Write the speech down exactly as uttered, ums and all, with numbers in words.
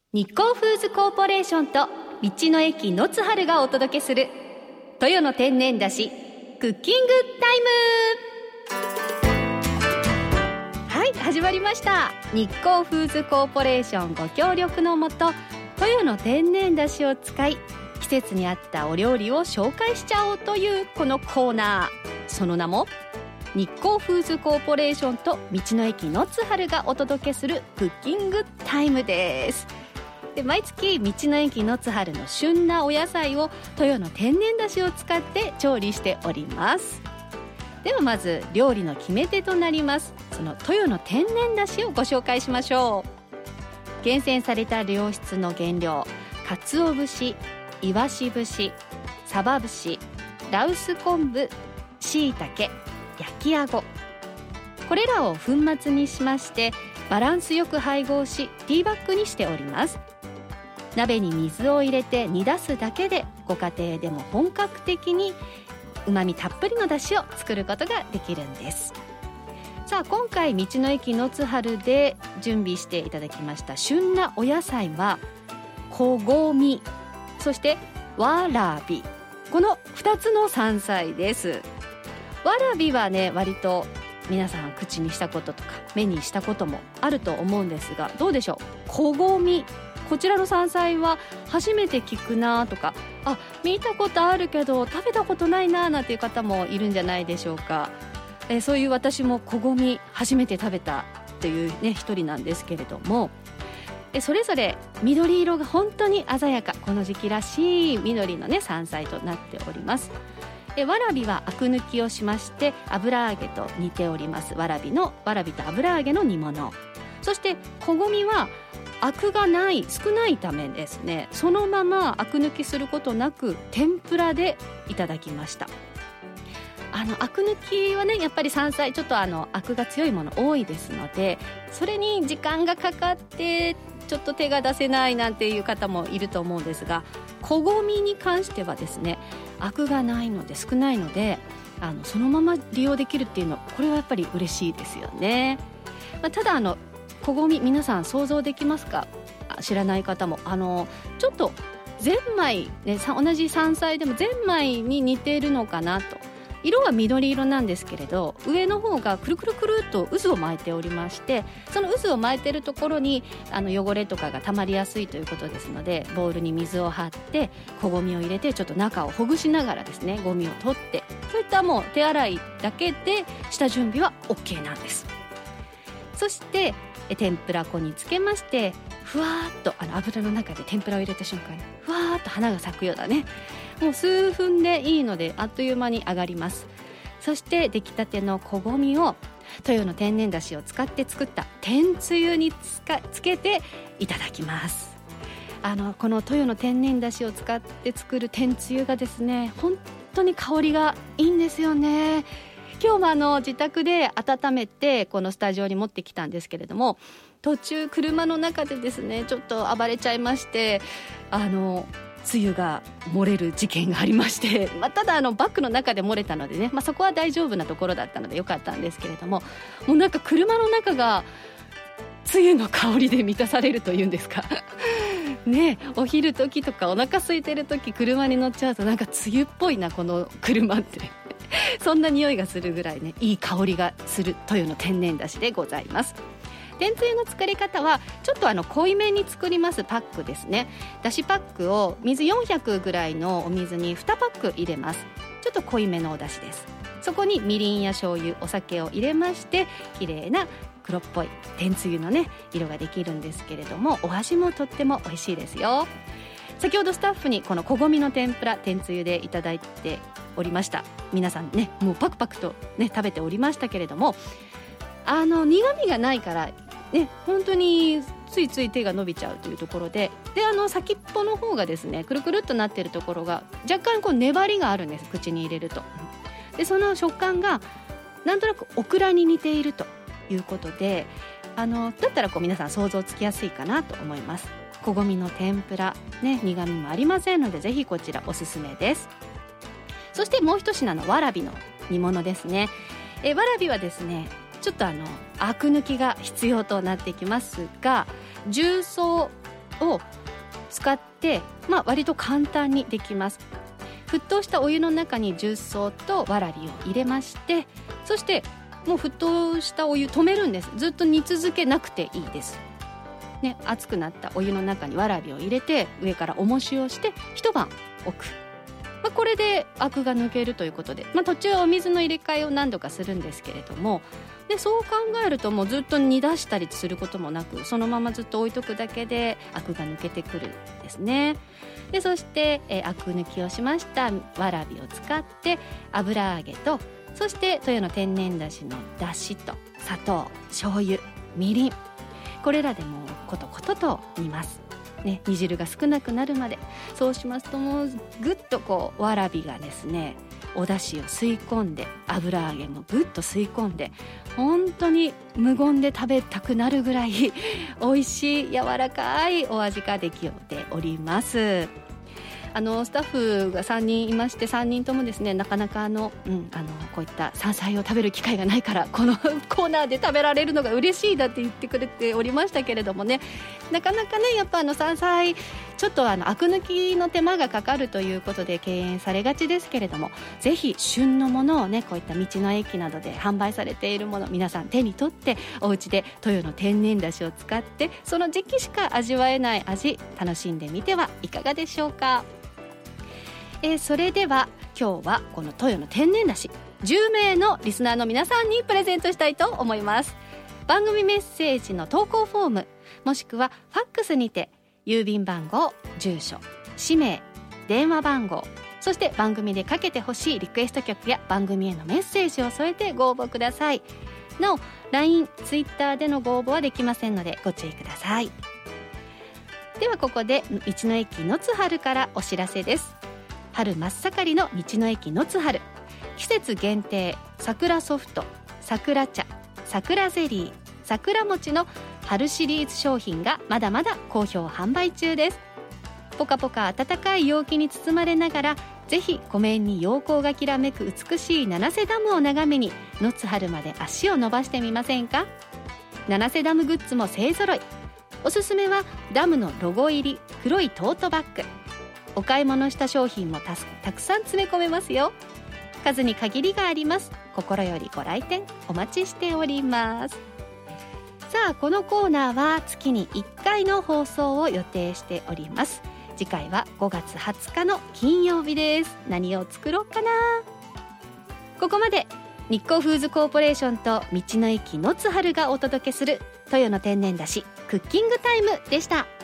日光フーズコーポレーションと道の駅のつはるがお届けする豊野天然だしクッキングタイム。はい、始まりました。日光フーズコーポレーションご協力のもと、豊野天然だしを使い季節に合ったお料理を紹介しちゃおうというこのコーナー、その名も日光フーズコーポレーションと道の駅のつはるがお届けするクッキングタイムです。で、毎月道の駅のつはるの旬なお野菜を豊野天然だしを使って調理しております。ではまず料理の決め手となりますその豊野天然だしをご紹介しましょう。厳選された良質の原料、鰹節、イワシ節、サバ節、羅臼昆布、椎茸、焼きあご、これらを粉末にしましてバランスよく配合しティーバッグにしております。鍋に水を入れて煮出すだけでご家庭でも本格的にうまみたっぷりのだしを作ることができるんです。さあ、今回道の駅のつはるで準備していただきました旬なお野菜はこごみ、そしてわらび、このふたつの山菜です。わらびはね、割と皆さん口にしたこととか目にしたこともあると思うんですが、どうでしょう。こごみ、こちらの山菜は初めて聞くなとか、あ、見たことあるけど食べたことないななんていう方もいるんじゃないでしょうか。えー、そういう私もこごみ初めて食べたというね一人なんですけれども、えそれぞれ緑色が本当に鮮やか、この時期らしい緑のね山菜となっております。えわらびはアク抜きをしまして油揚げと似ております。わらびのわらびと油揚げの煮物。そしてこごみはアクがない少ないためですね、そのままアク抜きすることなく天ぷらでいただきました。あのアク抜きはね、やっぱり山菜ちょっとあのアクが強いもの多いですので、それに時間がかかってちょっと手が出せないなんていう方もいると思うんですが、こごみに関してはですね、アクがないので少ないので、あのそのまま利用できるっていうの、これはやっぱり嬉しいですよね。まあ、ただあのこごみ、皆さん想像できますか？知らない方もあのちょっとゼンマイ、ね、同じ山菜でもゼンマイに似ているのかなと。色は緑色なんですけれど、上の方がくるくるくるっと渦を巻いておりまして、その渦を巻いているところにあの汚れとかがたまりやすいということですので、ボウルに水を張ってこごみを入れてちょっと中をほぐしながらですね、ゴミを取って、そういったもう手洗いだけで下準備は OK なんです。そして天ぷら粉につけまして、ふわーっとあの油の中で天ぷらを入れた瞬間にふわーっと花が咲くようだね、もう数分でいいのであっという間に上がります。そして出来たてのこごみを豊野天然だしを使って作った天つゆにつかつけていただきます。あのこの豊野天然だしを使って作る天つゆがですね、本当に香りがいいんですよね。今日もあの自宅で温めてこのスタジオに持ってきたんですけれども、途中車の中でですねちょっと暴れちゃいまして、あのつゆが漏れる事件がありまして、まあ、ただあのバッグの中で漏れたのでね、まあ、そこは大丈夫なところだったのでよかったんですけれども、もうなんか車の中がつゆの香りで満たされるというんですかね、お昼時とかお腹空いてる時車に乗っちゃうとなんかつゆっぽいなこの車ってそんな匂いがするぐらいね、いい香りがする豊野天然だしでございます。天つゆの作り方はちょっとあの濃いめに作りますパックですね。だしパックを水よんひゃくぐらいのお水ににパック入れます。ちょっと濃いめのおだしです。そこにみりんや醤油、お酒を入れまして綺麗な黒っぽい天つゆのね色ができるんですけれども、お味もとっても美味しいですよ。先ほどスタッフにこのこごみの天ぷら天つゆでいただいておりました。皆さんねもうパクパクとね食べておりましたけれども、あの苦味がないからね、本当についつい手が伸びちゃうというところで、であの先っぽの方がですねくるくるっとなっているところが若干こう粘りがあるんです。口に入れると、でその食感がなんとなくオクラに似ているということで、あのだったらこう皆さん想像つきやすいかなと思います。こごみの天ぷら、ね、苦味もありませんのでぜひこちらおすすめです。そしてもう一品のわらびの煮物ですね。えわらびはですねちょっとあのアク抜きが必要となってきますが、重曹を使って、まあ、割と簡単にできます。沸騰したお湯の中に重曹とわらびを入れまして、そしてもう沸騰したお湯止めるんです。ずっと煮続けなくていいです、ね、熱くなったお湯の中にわらびを入れて上から重しをして一晩置く、まあ、これでアクが抜けるということで、まあ、途中お水の入れ替えを何度かするんですけれども、でそう考えるともうずっと煮出したりすることもなく、そのままずっと置いとくだけでアクが抜けてくるんですね。でそして、えー、アク抜きをしましたわらびを使って油揚げと、そして豊の天然だしのだしと砂糖、醤油、みりん、これらでもうコトコトと煮ますね、煮汁が少なくなるまで。そうしますともうぐっとこうわらびがですねお出汁を吸い込んで、油揚げもぐっと吸い込んで、本当に無言で食べたくなるぐらい美味しい柔らかいお味ができております。あのスタッフがさんにんいまして、さんにんともですねなかなかあの、うん、あのこういった山菜を食べる機会がないからこのコーナーで食べられるのが嬉しいだって言ってくれておりましたけれどもね、なかなかねやっぱあの山菜ちょっとあのアク抜きの手間がかかるということで敬遠されがちですけれども、ぜひ旬のものをねこういった道の駅などで販売されているもの、皆さん手に取ってお家で豊の天然だしを使ってその時期しか味わえない味楽しんでみてはいかがでしょうか。えー、それでは今日はこの豊の天然だしじゅうめいのリスナーの皆さんにプレゼントしたいと思います。番組メッセージの投稿フォームもしくはファックスにて郵便番号、住所、氏名、電話番号、そして番組でかけてほしいリクエスト曲や番組へのメッセージを添えてご応募ください。なお ライン、ツイッター でのご応募はできませんのでご注意ください。ではここで道の駅のつはるからお知らせです。春真っ盛りの道の駅のつはる、季節限定桜ソフト、桜茶、桜ゼリー、桜餅の春シリーズ商品がまだまだ好評販売中です。ポカポカ暖かい陽気に包まれながら、ぜひ湖面に陽光がきらめく美しい七瀬ダムを眺めにのつはるまで足を伸ばしてみませんか。七瀬ダムグッズも勢ぞろい。おすすめはダムのロゴ入り黒いトートバッグ。お買い物した商品も た, たくさん詰め込めますよ。数に限りがあります。心よりご来店お待ちしております。さあこのコーナーは月にいっかいの放送を予定しております。次回はごがつはつかの金曜日です。何を作ろうかな。ここまで日光フーズコーポレーションと道の駅のつはるがお届けする豊の天然だしクッキングタイムでした。